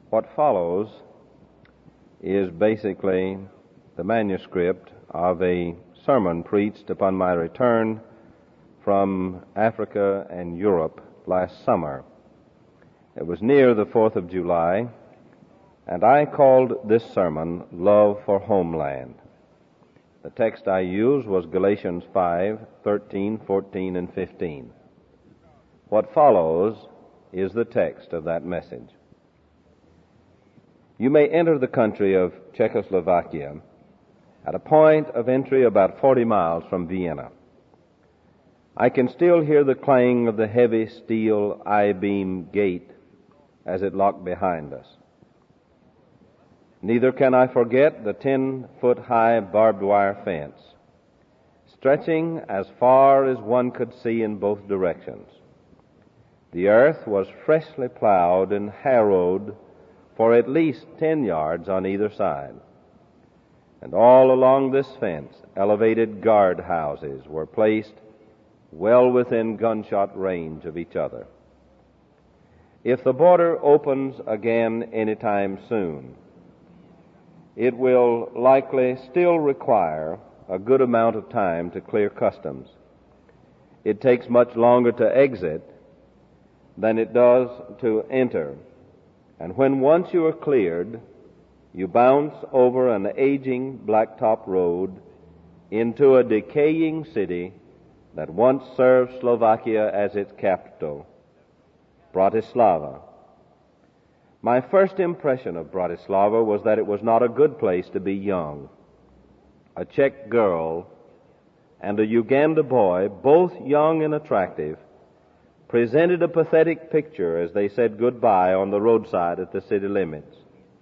What follows is basically the manuscript of a sermon preached upon my return from Africa and Europe last summer. It was near the 4th of July, and I called this sermon Love for Homeland. The text I used was Galatians 5:13, 14, and 15. What follows is the text of that message. You may enter the country of Czechoslovakia at a point of entry about 40 miles from Vienna. I can still hear the clang of the heavy steel I-beam gate as it locked behind us. Neither can I forget the 10-foot-high barbed wire fence, stretching as far as one could see in both directions. The earth was freshly plowed and harrowed for at least 10 yards on either side. And all along this fence, elevated guard houses were placed well within gunshot range of each other. If the border opens again anytime soon, it will likely still require a good amount of time to clear customs. It takes much longer to exit than it does to enter. And when once you are cleared, you bounce over an aging blacktop road into a decaying city that once served Slovakia as its capital, Bratislava. My first impression of Bratislava was that it was not a good place to be young. A Czech girl and a Uganda boy, both young and attractive, presented a pathetic picture as they said goodbye on the roadside at the city limits.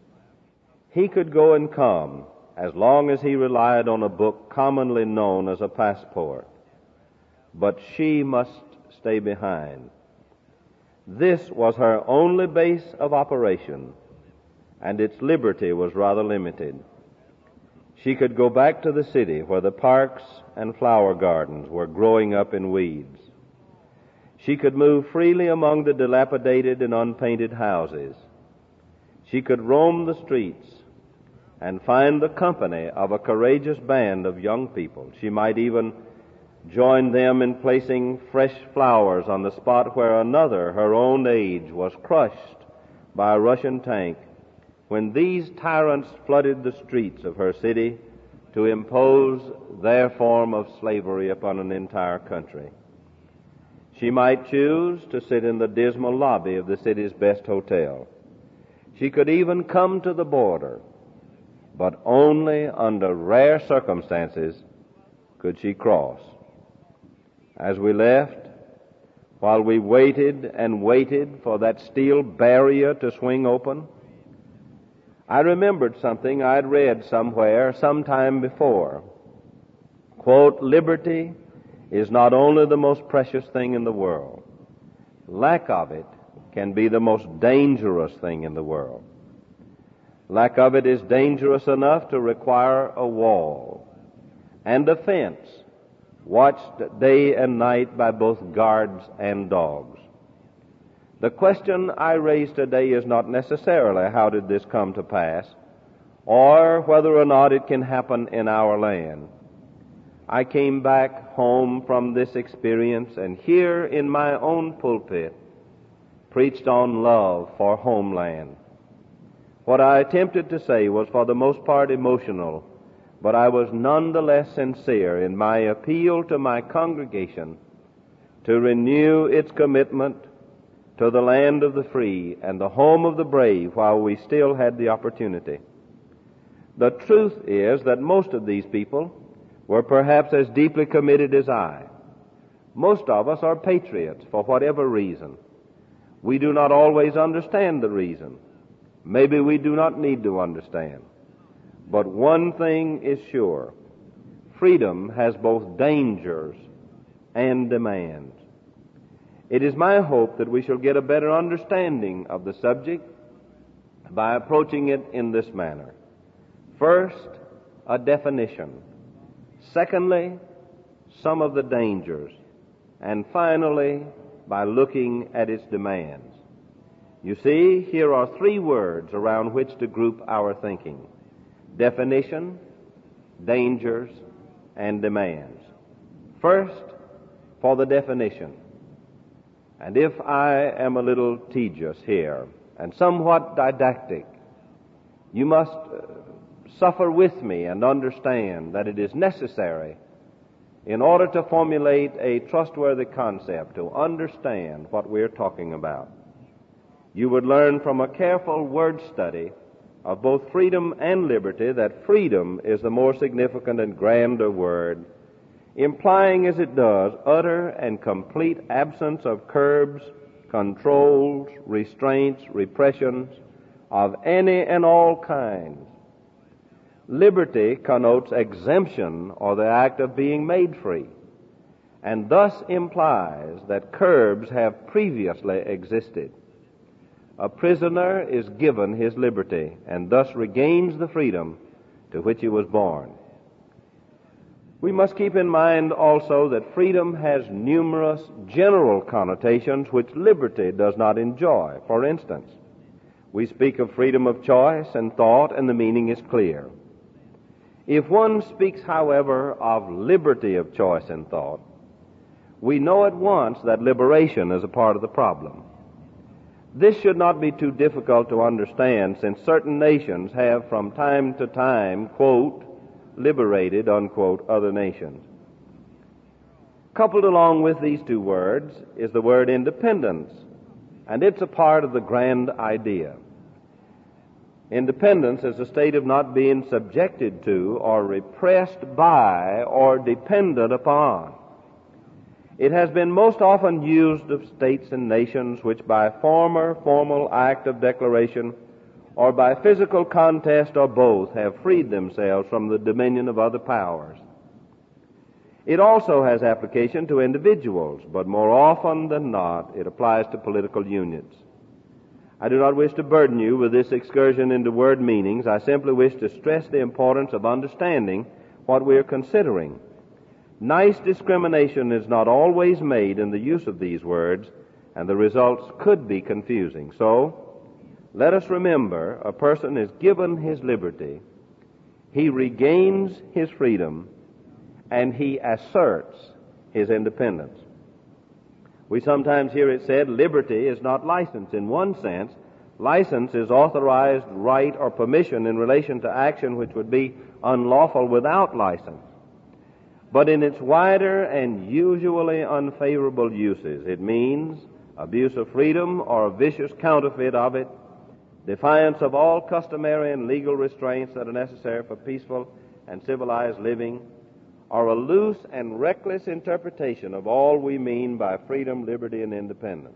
He could go and come as long as he relied on a book commonly known as a passport, but she must stay behind. This was her only base of operation, and its liberty was rather limited. She could go back to the city where the parks and flower gardens were growing up in weeds. She could move freely among the dilapidated and unpainted houses. She could roam the streets and find the company of a courageous band of young people. She might even join them in placing fresh flowers on the spot where another, her own age, was crushed by a Russian tank when these tyrants flooded the streets of her city to impose their form of slavery upon an entire country. She might choose to sit in the dismal lobby of the city's best hotel. She could even come to the border, but only under rare circumstances could she cross. As we left, while we waited and waited for that steel barrier to swing open, I remembered something I'd read somewhere sometime before. Quote, "Liberty is not only the most precious thing in the world. Lack of it can be the most dangerous thing in the world. Lack of it is dangerous enough to require a wall and a fence watched day and night by both guards and dogs." The question I raise today is not necessarily how did this come to pass, or whether or not it can happen in our land. I came back home from this experience and here in my own pulpit preached on love for homeland. What I attempted to say was for the most part emotional, but I was nonetheless sincere in my appeal to my congregation to renew its commitment to the land of the free and the home of the brave while we still had the opportunity. The truth is that most of these people were perhaps as deeply committed as I. Most of us are patriots for whatever reason. We do not always understand the reason. Maybe we do not need to understand. But one thing is sure. Freedom has both dangers and demands. It is my hope that we shall get a better understanding of the subject by approaching it in this manner. First, a definition. Secondly, some of the dangers. And finally, by looking at its demands. You see, here are three words around which to group our thinking: definition, dangers, and demands. First, for the definition. And if I am a little tedious here and somewhat didactic, you must suffer with me and understand that it is necessary, in order to formulate a trustworthy concept, to understand what we're talking about. You would learn from a careful word study of both freedom and liberty that freedom is the more significant and grander word, implying as it does utter and complete absence of curbs, controls, restraints, repressions of any and all kinds. Liberty connotes exemption or the act of being made free, and thus implies that curbs have previously existed. A prisoner is given his liberty and thus regains the freedom to which he was born. We must keep in mind also that freedom has numerous general connotations which liberty does not enjoy. For instance, we speak of freedom of choice and thought, and the meaning is clear. If one speaks, however, of liberty of choice and thought, we know at once that liberation is a part of the problem. This should not be too difficult to understand, since certain nations have from time to time, quote, liberated, unquote, other nations. Coupled along with these two words is the word independence, and it's a part of the grand idea. Independence is a state of not being subjected to or repressed by or dependent upon. It has been most often used of states and nations which by formal act of declaration or by physical contest or both have freed themselves from the dominion of other powers. It also has application to individuals, but more often than not it applies to political unions. I do not wish to burden you with this excursion into word meanings. I simply wish to stress the importance of understanding what we are considering. Nice discrimination is not always made in the use of these words, and the results could be confusing. So, let us remember, a person is given his liberty, he regains his freedom, and he asserts his independence. We sometimes hear it said, liberty is not license. In one sense, license is authorized right or permission in relation to action which would be unlawful without license. But in its wider and usually unfavorable uses, it means abuse of freedom or a vicious counterfeit of it, defiance of all customary and legal restraints that are necessary for peaceful and civilized living, or a loose and reckless interpretation of all we mean by freedom, liberty, and independence.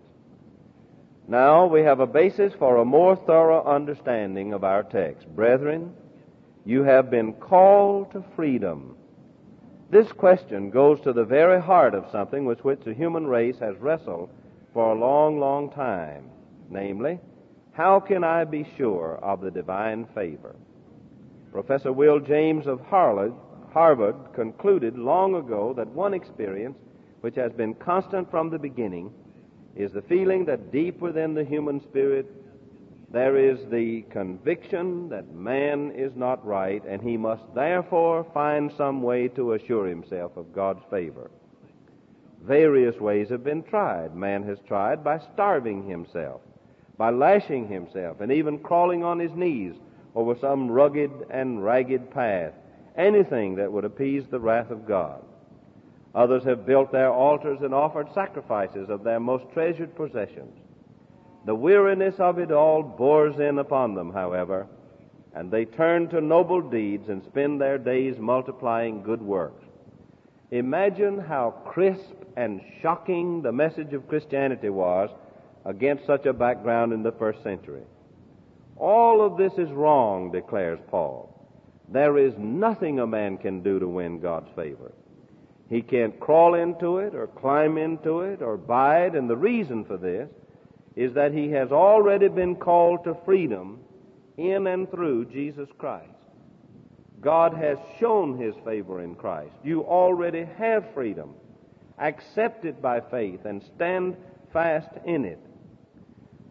Now we have a basis for a more thorough understanding of our text. Brethren, you have been called to freedom. This question goes to the very heart of something with which the human race has wrestled for a long, long time. Namely, how can I be sure of the divine favor? Professor Will James of Harvard concluded long ago that one experience which has been constant from the beginning is the feeling that deep within the human spirit there is the conviction that man is not right, and he must therefore find some way to assure himself of God's favor. Various ways have been tried. Man has tried by starving himself, by lashing himself, and even crawling on his knees over some rugged and ragged path, anything that would appease the wrath of God. Others have built their altars and offered sacrifices of their most treasured possessions. The weariness of it all bores in upon them, however, and they turn to noble deeds and spend their days multiplying good works. Imagine how crisp and shocking the message of Christianity was against such a background in the first century. All of this is wrong, declares Paul. There is nothing a man can do to win God's favor. He can't crawl into it or climb into it or buy it, and the reason for this is that he has already been called to freedom in and through Jesus Christ. God has shown his favor in Christ. You already have freedom. Accept it by faith and stand fast in it.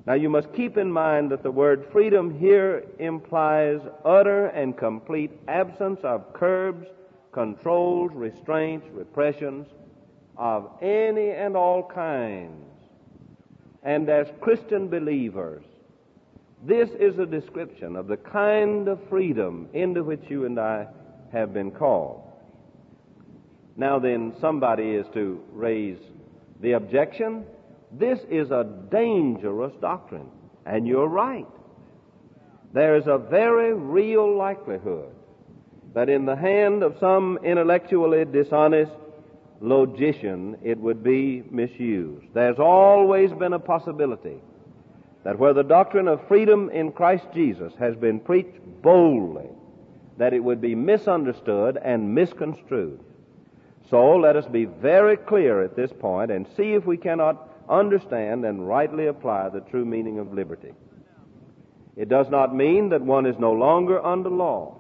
Now you must keep in mind that the word freedom here implies utter and complete absence of curbs, controls, restraints, repressions of any and all kinds. And as Christian believers, this is a description of the kind of freedom into which you and I have been called. Now then, somebody is to raise the objection, this is a dangerous doctrine. And you're right. There is a very real likelihood that in the hand of some intellectually dishonest logician it would be misused. There's always been a possibility that where the doctrine of freedom in Christ Jesus has been preached boldly, that it would be misunderstood and misconstrued. So let us be very clear at this point and see if we cannot understand and rightly apply the true meaning of liberty. It does not mean that one is no longer under law.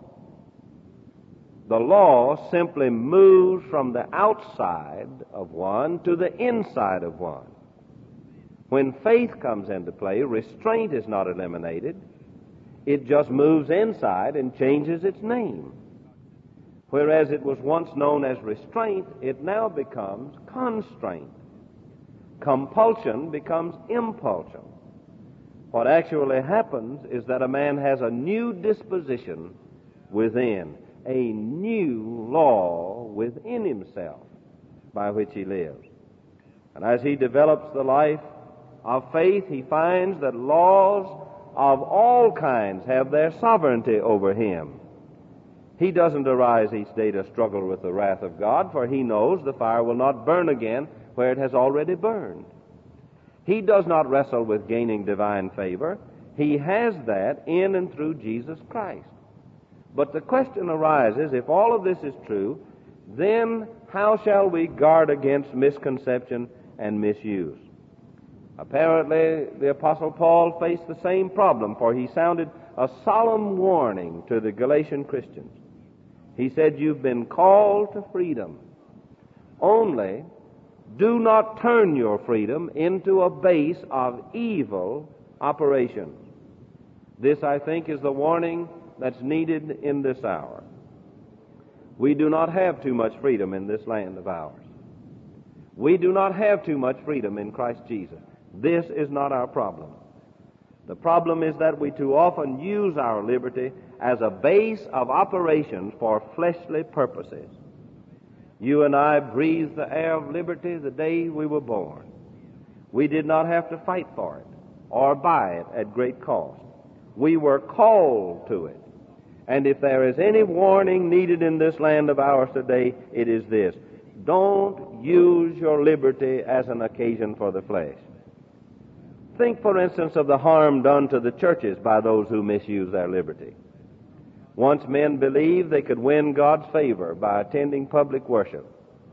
The law simply moves from the outside of one to the inside of one. When faith comes into play, restraint is not eliminated. It just moves inside and changes its name. Whereas it was once known as restraint, it now becomes constraint. Compulsion becomes impulsion. What actually happens is that a man has a new disposition within, a new law within himself by which he lives. And as he develops the life of faith, he finds that laws of all kinds have their sovereignty over him. He doesn't arise each day to struggle with the wrath of God, for he knows the fire will not burn again where it has already burned. He does not wrestle with gaining divine favor. He has that in and through Jesus Christ. But the question arises, if all of this is true, then how shall we guard against misconception and misuse? Apparently, the Apostle Paul faced the same problem, for he sounded a solemn warning to the Galatian Christians. He said, you've been called to freedom. Only do not turn your freedom into a base of evil operations. This, I think, is the warning that's needed in this hour. We do not have too much freedom in this land of ours. We do not have too much freedom in Christ Jesus. This is not our problem. The problem is that we too often use our liberty as a base of operations for fleshly purposes. You and I breathed the air of liberty the day we were born. We did not have to fight for it or buy it at great cost. We were called to it. And if there is any warning needed in this land of ours today, it is this. Don't use your liberty as an occasion for the flesh. Think, for instance, of the harm done to the churches by those who misuse their liberty. Once men believed they could win God's favor by attending public worship.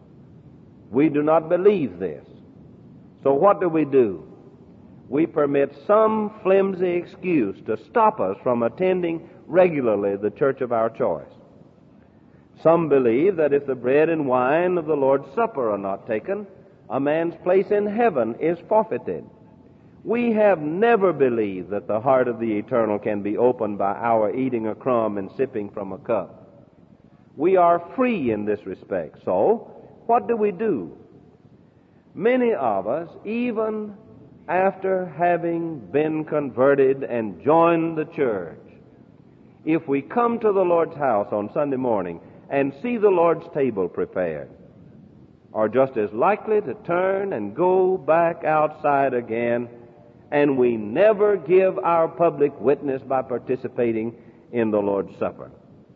We do not believe this. So what do? We permit some flimsy excuse to stop us from attending regularly the church of our choice. Some believe that if the bread and wine of the Lord's Supper are not taken, a man's place in heaven is forfeited. We have never believed that the heart of the eternal can be opened by our eating a crumb and sipping from a cup. We are free in this respect. So, what do? Many of us, even after having been converted and joined the church, if we come to the Lord's house on Sunday morning and see the Lord's table prepared, are just as likely to turn and go back outside again, and we never give our public witness by participating in the Lord's Supper.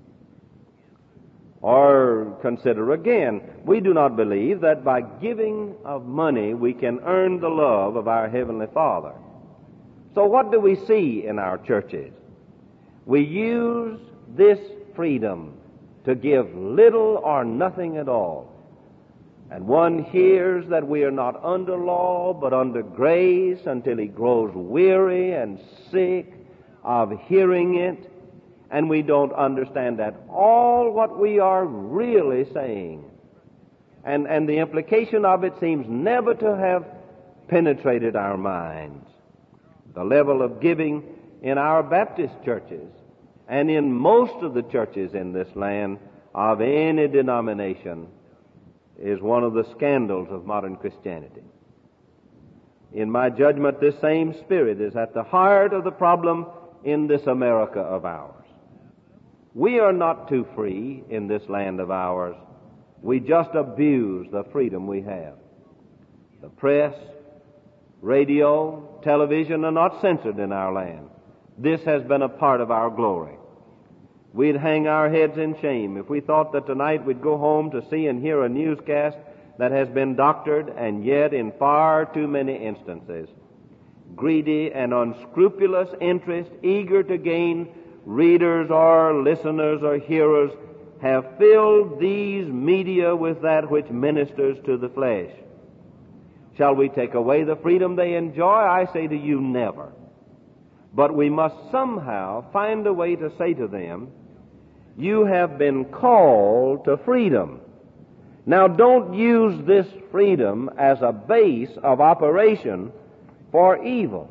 Or consider again, we do not believe that by giving of money we can earn the love of our Heavenly Father. So what do we see in our churches? We use this freedom to give little or nothing at all. And one hears that we are not under law, but under grace, until he grows weary and sick of hearing it, and we don't understand at all what we are really saying. And the implication of it seems never to have penetrated our minds. The level of giving in our Baptist churches and in most of the churches in this land of any denomination is one of the scandals of modern Christianity. In my judgment, this same spirit is at the heart of the problem in this America of ours. We are not too free in this land of ours. We just abuse the freedom we have. The press, radio, television are not censored in our land. This has been a part of our glory. We'd hang our heads in shame if we thought that tonight we'd go home to see and hear a newscast that has been doctored, and yet in far too many instances, greedy and unscrupulous interest, eager to gain readers or listeners or hearers, have filled these media with that which ministers to the flesh. Shall we take away the freedom they enjoy? I say to you, never. But we must somehow find a way to say to them, you have been called to freedom. Now don't use this freedom as a base of operation for evil.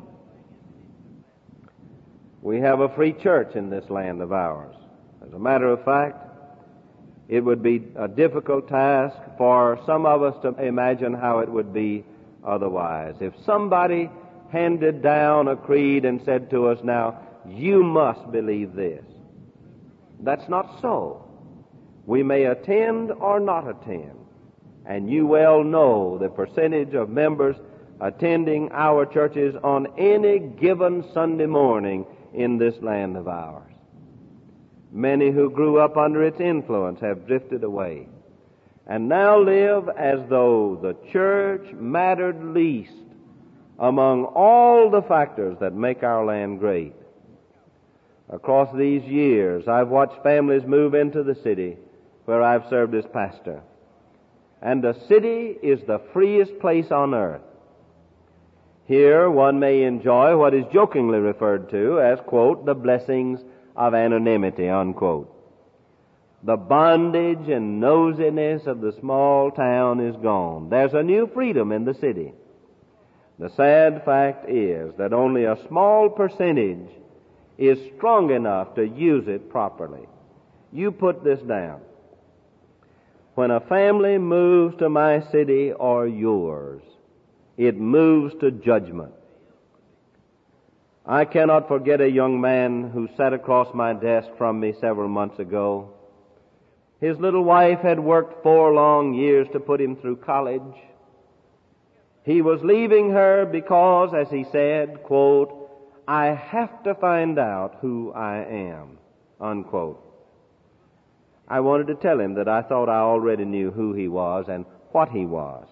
We have a free church in this land of ours. As a matter of fact, it would be a difficult task for some of us to imagine how it would be otherwise. If somebody handed down a creed and said to us, now, you must believe this. That's not so. We may attend or not attend, and you well know the percentage of members attending our churches on any given Sunday morning in this land of ours. Many who grew up under its influence have drifted away and now live as though the church mattered least among all the factors that make our land great. Across these years, I've watched families move into the city where I've served as pastor. And the city is the freest place on earth. Here one may enjoy what is jokingly referred to as, quote, the blessings of anonymity, unquote. The bondage and nosiness of the small town is gone. There's a new freedom in the city. The sad fact is that only a small percentage is strong enough to use it properly. You put this down. When a family moves to my city or yours, it moves to judgment. I cannot forget a young man who sat across my desk from me several months ago. His little wife had worked 4 long years to put him through college. He was leaving her because, as he said, quote, I have to find out who I am, unquote. I wanted to tell him that I thought I already knew who he was and what he was.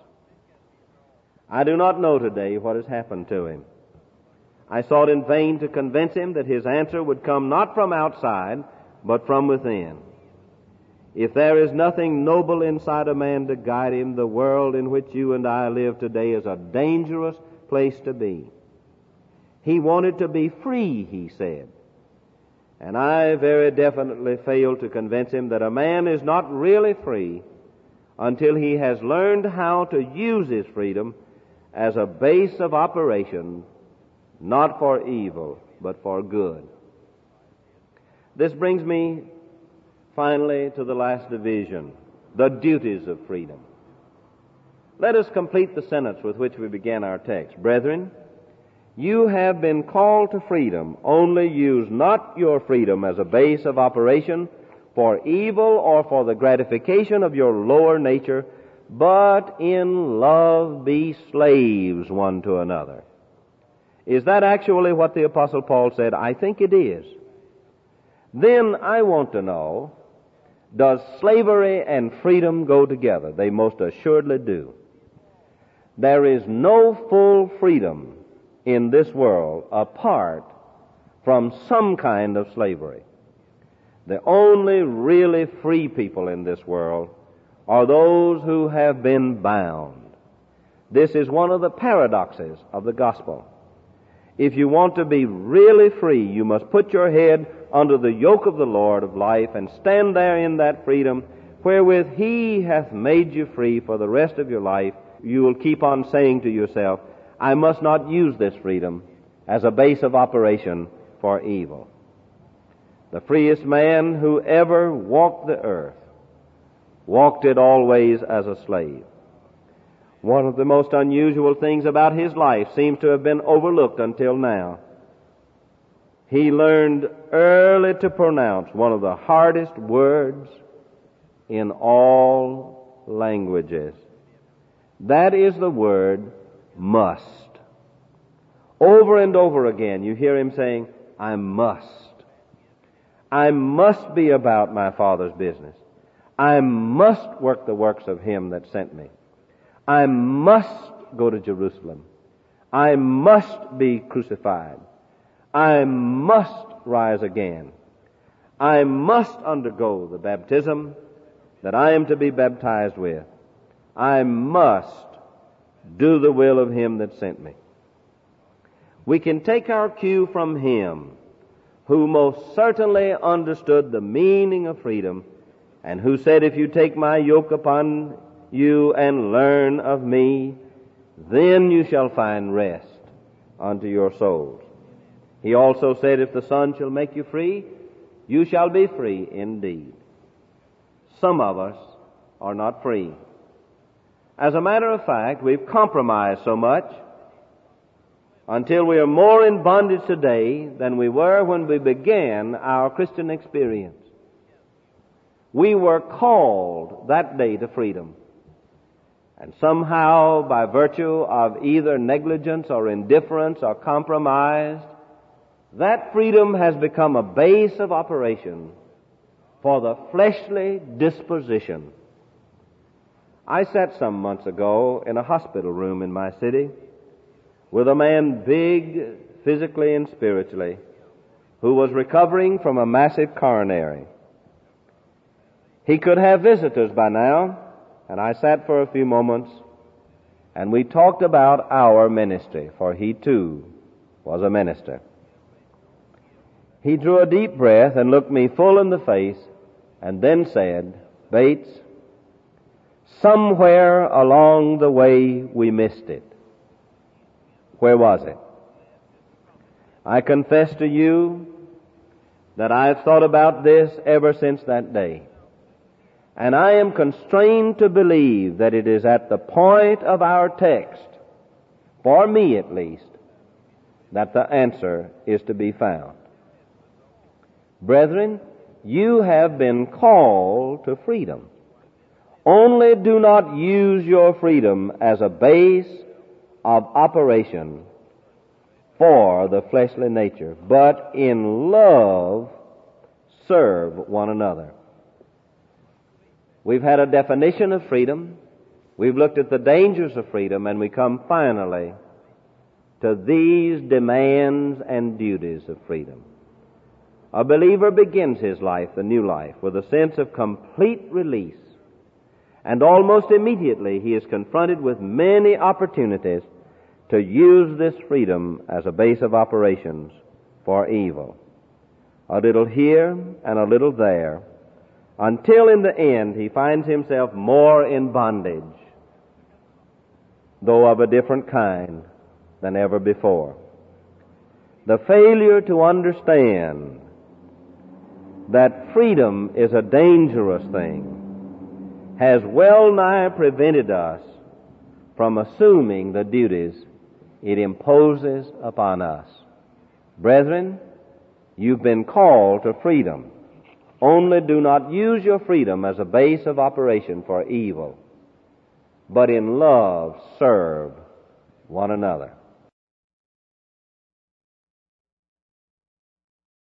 I do not know today what has happened to him. I sought in vain to convince him that his answer would come not from outside, but from within. If there is nothing noble inside a man to guide him, the world in which you and I live today is a dangerous place to be. He wanted to be free, he said. And I very definitely failed to convince him that a man is not really free until he has learned how to use his freedom as a base of operation, not for evil, but for good. This brings me finally to the last division, the duties of freedom. Let us complete the sentence with which we began our text. Brethren, you have been called to freedom. Only use not your freedom as a base of operation for evil or for the gratification of your lower nature, but in love be slaves one to another. Is that actually what the Apostle Paul said? I think it is. Then I want to know, does slavery and freedom go together? They most assuredly do. There is no full freedom in this world apart from some kind of slavery. The only really free people in this world are those who have been bound. This is one of the paradoxes of the gospel. If you want to be really free, you must put your head under the yoke of the Lord of life and stand there in that freedom wherewith He hath made you free for the rest of your life. You will keep on saying to yourself, I must not use this freedom as a base of operation for evil. The freest man who ever walked the earth walked it always as a slave. One of the most unusual things about his life seems to have been overlooked until now. He learned early to pronounce one of the hardest words in all languages. That is the word must. Over and over again you hear him saying, I must. I must be about my Father's business. I must work the works of him that sent me. I must go to Jerusalem. I must be crucified. I must rise again. I must undergo the baptism that I am to be baptized with. I must do the will of him that sent me. We can take our cue from him who most certainly understood the meaning of freedom and who said, if you take my yoke upon you and learn of me, then you shall find rest unto your souls. He also said, if the Son shall make you free, you shall be free indeed. Some of us are not free. As a matter of fact, we've compromised so much until we are more in bondage today than we were when we began our Christian experience. We were called that day to freedom. And somehow, by virtue of either negligence or indifference or compromise, that freedom has become a base of operation for the fleshly disposition. I sat some months ago in a hospital room in my city with a man big physically and spiritually who was recovering from a massive coronary. He could have visitors by now, and I sat for a few moments and we talked about our ministry, for he too was a minister. He drew a deep breath and looked me full in the face and then said, Bates, somewhere along the way we missed it. Where was it? I confess to you that I've thought about this ever since that day. And I am constrained to believe that it is at the point of our text, for me at least, that the answer is to be found. Brethren, you have been called to freedom. Only do not use your freedom as a base of operation for the fleshly nature, but in love serve one another. We've had a definition of freedom. We've looked at the dangers of freedom, and we come finally to these demands and duties of freedom. A believer begins his life, the new life, with a sense of complete release. And almost immediately he is confronted with many opportunities to use this freedom as a base of operations for evil. A little here and a little there, until in the end he finds himself more in bondage, though of a different kind than ever before. The failure to understand that freedom is a dangerous thing has well nigh prevented us from assuming the duties it imposes upon us. Brethren, you've been called to freedom. Only do not use your freedom as a base of operation for evil, but in love serve one another.